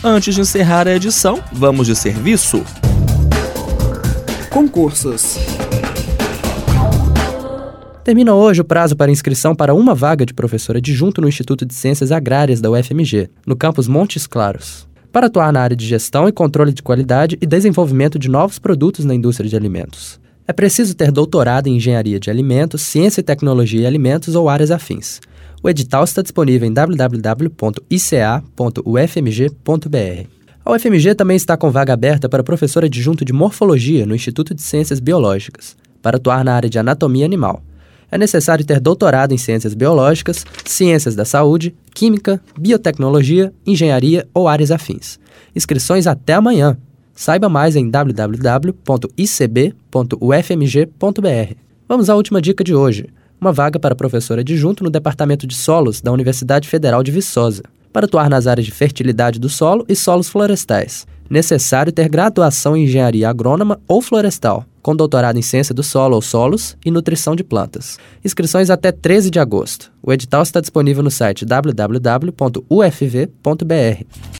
Antes de encerrar a edição, vamos de serviço. Concursos. Termina hoje o prazo para inscrição para uma vaga de professor adjunto no Instituto de Ciências Agrárias da UFMG, no campus Montes Claros, para atuar na área de gestão e controle de qualidade e desenvolvimento de novos produtos na indústria de alimentos. É preciso ter doutorado em engenharia de alimentos, ciência e tecnologia e alimentos ou áreas afins. O edital está disponível em www.ica.ufmg.br. A UFMG também está com vaga aberta para professor adjunto de morfologia no Instituto de Ciências Biológicas, para atuar na área de anatomia animal. É necessário ter doutorado em ciências biológicas, ciências da saúde, química, biotecnologia, engenharia ou áreas afins. Inscrições até amanhã. Saiba mais em www.icb.ufmg.br. Vamos à última dica de hoje. Uma vaga para professor adjunto no Departamento de Solos da Universidade Federal de Viçosa, para atuar nas áreas de fertilidade do solo e solos florestais. Necessário ter graduação em engenharia agrônoma ou florestal, com doutorado em ciência do solo ou solos e nutrição de plantas. Inscrições até 13 de agosto. O edital está disponível no site www.ufv.br.